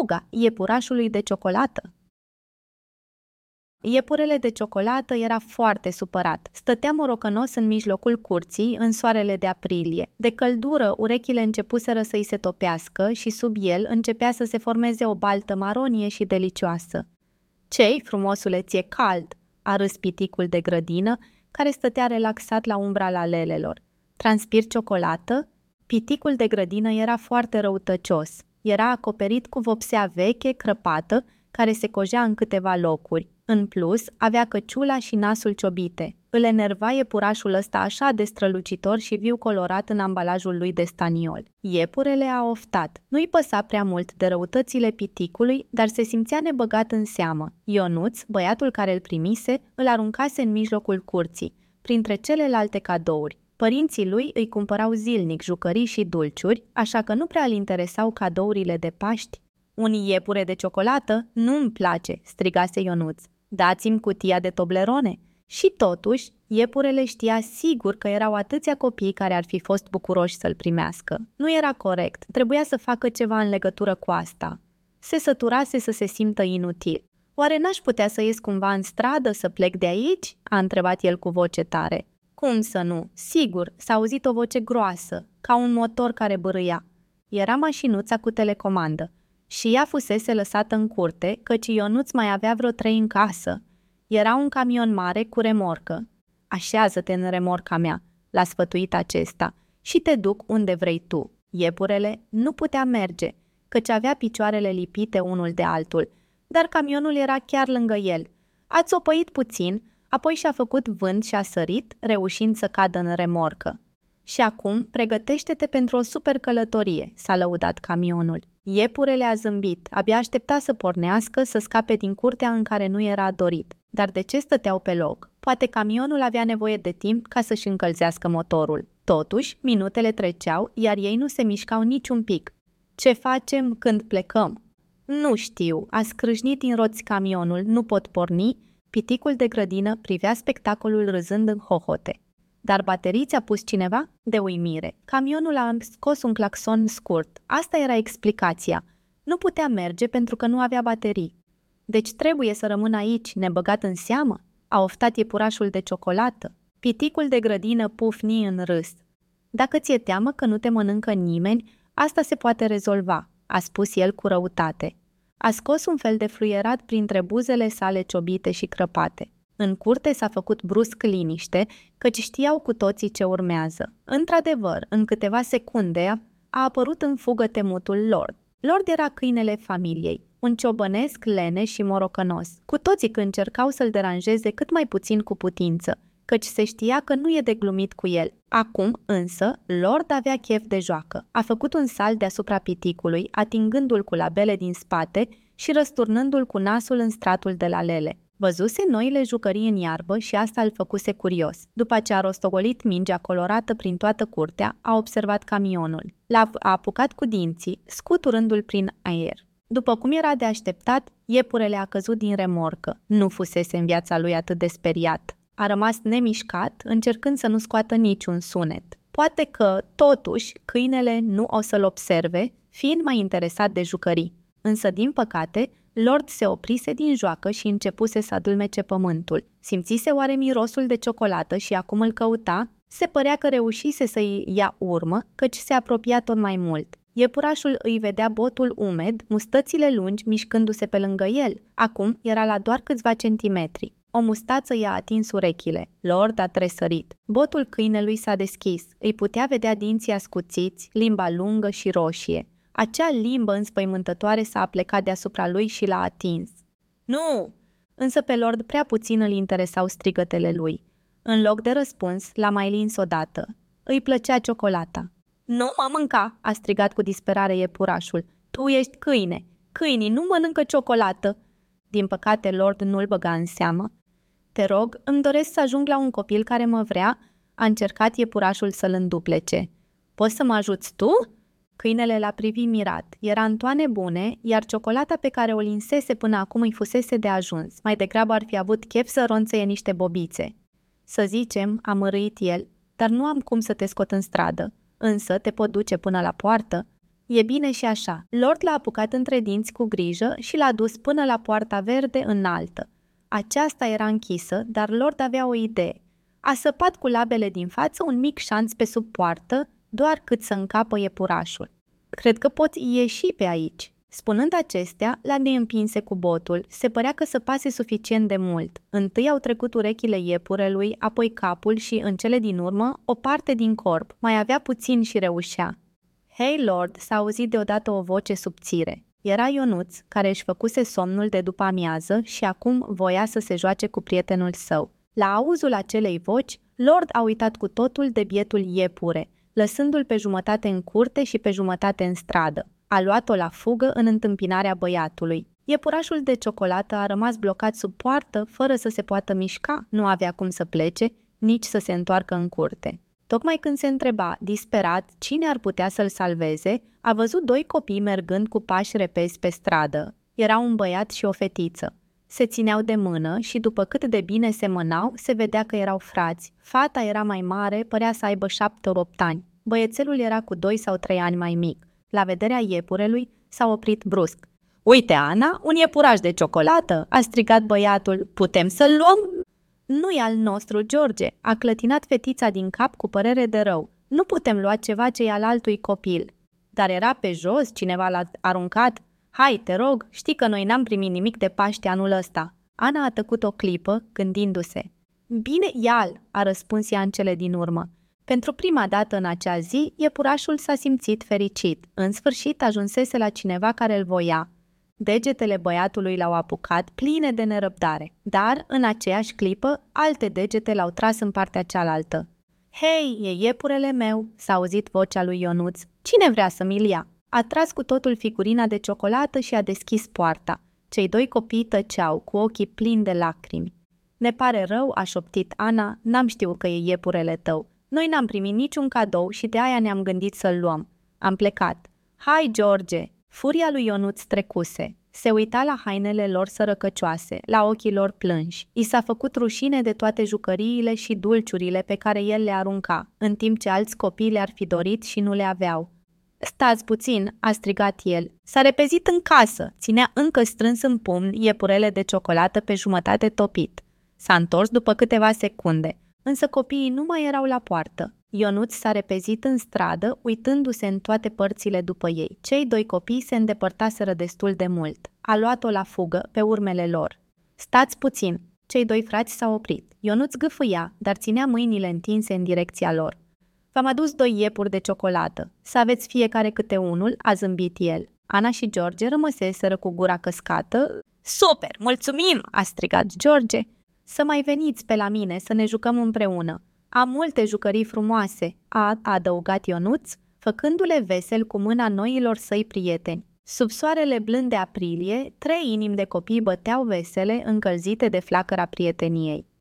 Fuga iepurașului de ciocolată. Iepurele de ciocolată era foarte supărat. Stătea morocănos în mijlocul curții, în soarele de aprilie. De căldură, urechile începuseră să-i se topească și sub el începea să se formeze o baltă maronie și delicioasă. "Ce-i, frumosule, ți-e cald?" a râs piticul de grădină, care stătea relaxat la umbra lalelelor. "Transpir ciocolată?" Piticul de grădină era foarte răutăcios. Era acoperit cu vopsea veche, crăpată, care se cojea în câteva locuri. În plus, avea căciula și nasul ciobite. Îl enerva iepurașul ăsta așa de strălucitor și viu colorat în ambalajul lui de staniol. Iepurele a oftat. Nu-i păsa prea mult de răutățile piticului, dar se simțea nebăgat în seamă. Ionuț, băiatul care îl primise, îl aruncase în mijlocul curții, printre celelalte cadouri. Părinții lui îi cumpărau zilnic jucării și dulciuri, așa că nu prea îl interesau cadourile de Paști. "Un iepure de ciocolată? Nu-mi place!" strigase Ionuț. "Dați-mi cutia de Toblerone!" Și totuși, iepurele știa sigur că erau atâția copii care ar fi fost bucuroși să-l primească. Nu era corect, trebuia să facă ceva în legătură cu asta. Se săturase să se simtă inutil. "Oare n-aș putea să ies cumva în stradă, să plec de aici?" a întrebat el cu voce tare. "Cum să nu? Sigur!" s-a auzit o voce groasă, ca un motor care bârâia. Era mașinuța cu telecomandă. Și ea fusese lăsată în curte, căci Ionuț mai avea vreo 3 în casă. Era un camion mare cu remorcă. "Așează-te în remorca mea," l-a sfătuit acesta, "și te duc unde vrei tu." Iepurele nu putea merge, căci avea picioarele lipite unul de altul, dar camionul era chiar lângă el. A țopăit puțin, apoi și-a făcut vânt și a sărit, reușind să cadă în remorcă. "Și acum, pregătește-te pentru o super călătorie," s-a lăudat camionul. Iepurele a zâmbit, abia aștepta să pornească, să scape din curtea în care nu era dorit. Dar de ce stăteau pe loc? Poate camionul avea nevoie de timp ca să-și încălzească motorul. Totuși, minutele treceau, iar ei nu se mișcau niciun pic. "Ce facem când plecăm?" "Nu știu," a scrâșnit din roți camionul, "nu pot porni." Piticul de grădină privea spectacolul râzând în hohote. "Dar baterii ți-a pus cineva?" De uimire. Camionul a scos un claxon scurt. Asta era explicația. Nu putea merge pentru că nu avea baterii. "Deci trebuie să rămân aici, nebăgat în seamă?" a oftat iepurașul de ciocolată. Piticul de grădină pufni în râs. "Dacă ți-e teamă că nu te mănâncă nimeni, asta se poate rezolva," a spus el cu răutate. A scos un fel de fluierat printre buzele sale ciobite și crăpate. În curte s-a făcut brusc liniște, căci știau cu toții ce urmează. Într-adevăr, în câteva secunde a apărut în fugă temutul Lord. Lord era câinele familiei, un ciobănesc leneș și morocănos. Cu toții când încercau să-l deranjeze cât mai puțin cu putință, căci se știa că nu e de glumit cu el. Acum, însă, Lord avea chef de joacă. A făcut un salt deasupra piticului, atingându-l cu labele din spate și răsturnându-l cu nasul în stratul de lalele. Văzuse noile jucării în iarbă și asta îl făcuse curios. După ce a rostogolit mingea colorată prin toată curtea, a observat camionul. L-a apucat cu dinții, scuturându-l prin aer. După cum era de așteptat, iepurele a căzut din remorcă. Nu fusese în viața lui atât de speriat. A rămas nemișcat, încercând să nu scoată niciun sunet. Poate că, totuși, câinele nu o să-l observe, fiind mai interesat de jucării. Însă, din păcate, Lord se oprise din joacă și începuse să adulmece pământul. Simțise oare mirosul de ciocolată și acum îl căuta? Se părea că reușise să-i ia urmă, căci se apropia tot mai mult. Iepurașul îi vedea botul umed, mustățile lungi mișcându-se pe lângă el. Acum era la doar câțiva centimetri. O mustață i-a atins urechile. Lord a tresărit. Botul câinelui s-a deschis. Îi putea vedea dinții ascuțiți, limba lungă și roșie. Acea limbă înspăimântătoare s-a aplecat deasupra lui și l-a atins. "Nu!" Însă pe Lord prea puțin îl interesau strigătele lui. În loc de răspuns, l-a mai lins odată. Îi plăcea ciocolata. "Nu mă mânca!" a strigat cu disperare iepurașul. "Tu ești câine! Câinii nu mănâncă ciocolată!" Din păcate, Lord nu-l băga în seamă. "Te rog, îmi doresc să ajung la un copil care mă vrea," a încercat iepurașul să-l înduplece. "Poți să mă ajuți tu?" Câinele l-a privit mirat. Era în toane bune, iar ciocolata pe care o linsese până acum îi fusese de ajuns. Mai degrabă ar fi avut chef să ronțăie niște bobițe. "Să zicem," a mărâit el, "dar nu am cum să te scot în stradă. Însă te pot duce până la poartă." E bine și așa. Lord l-a apucat între dinți cu grijă și l-a dus până la poarta verde înaltă. Aceasta era închisă, dar Lord avea o idee. A săpat cu labele din față un mic șanț pe sub poartă, doar cât să încapă iepurașul. Cred că pot ieși pe aici. Spunând acestea, l-a neîmpinse cu botul. Se părea că săpase suficient de mult. Întâi au trecut urechile iepurelui, apoi capul și, în cele din urmă, o parte din corp. Mai avea puțin și reușea. Hei, Lord, s-a auzit deodată o voce subțire. Era Ionuț, care își făcuse somnul de după amiază și acum voia să se joace cu prietenul său. La auzul acelei voci, Lord a uitat cu totul de bietul iepure, lăsându-l pe jumătate în curte și pe jumătate în stradă. A luat-o la fugă în întâmpinarea băiatului. Iepurașul de ciocolată a rămas blocat sub poartă, fără să se poată mișca, nu avea cum să plece, nici să se întoarcă în curte. Tocmai când se întreba, disperat, cine ar putea să-l salveze, a văzut doi copii mergând cu pași repezi pe stradă. Era un băiat și o fetiță. Se țineau de mână și după cât de bine semănau, se vedea că erau frați. Fata era mai mare, părea să aibă 7-8 ani. Băiețelul era cu 2 sau 3 ani mai mic. La vederea iepurelui, s-a oprit brusc. Uite, Ana, un iepuraș de ciocolată!" a strigat băiatul. Putem să-l luăm?" Nu-i al nostru, George," a clătinat fetița din cap cu părere de rău. Nu putem lua ceva ce e al altui copil." Dar era pe jos, cineva l-a aruncat. Hai, te rog, știi că noi n-am primit nimic de Paște anul ăsta." Ana a tăcut o clipă, gândindu-se. Bine, ia-l," a răspuns ea în cele din urmă. Pentru prima dată în acea zi, iepurașul s-a simțit fericit. În sfârșit ajunsese la cineva care îl voia. Degetele băiatului l-au apucat, pline de nerăbdare, dar, în aceeași clipă, alte degete l-au tras în partea cealaltă. Hei, e iepurele meu!" s-a auzit vocea lui Ionuț. Cine vrea să mi-l ia?" A tras cu totul figurina de ciocolată și a deschis poarta. Cei doi copii tăceau, cu ochii plini de lacrimi. Ne pare rău," a șoptit Ana, n-am știut că e iepurele tău. Noi n-am primit niciun cadou și de aia ne-am gândit să-l luăm. Am plecat. Hai, George!" Furia lui Ionuț trecuse. Se uita la hainele lor sărăcăcioase, la ochii lor plânși. I s-a făcut rușine de toate jucăriile și dulciurile pe care el le arunca, în timp ce alți copii le-ar fi dorit și nu le aveau. Stați puțin," a strigat el. S-a repezit în casă, ținea încă strâns în pumn iepurele de ciocolată pe jumătate topit. S-a întors după câteva secunde, însă copiii nu mai erau la poartă. Ionuț s-a repezit în stradă, uitându-se în toate părțile după ei. Cei doi copii se îndepărtaseră destul de mult. A luat-o la fugă, pe urmele lor. Stați puțin! Cei doi frați s-au oprit. Ionuț gâfâia, dar ținea mâinile întinse în direcția lor. V-am adus 2 iepuri de ciocolată. Să aveți fiecare câte unul, a zâmbit el. Ana și George rămăseseră cu gura căscată. Super, mulțumim, a strigat George. Să mai veniți pe la mine, să ne jucăm împreună. Am multe jucării frumoase, a adăugat Ionuț, făcându-le vesel cu mâna noilor săi prieteni. Sub soarele blând de aprilie, 3 inimi de copii băteau vesele, încălzite de flacăra prieteniei.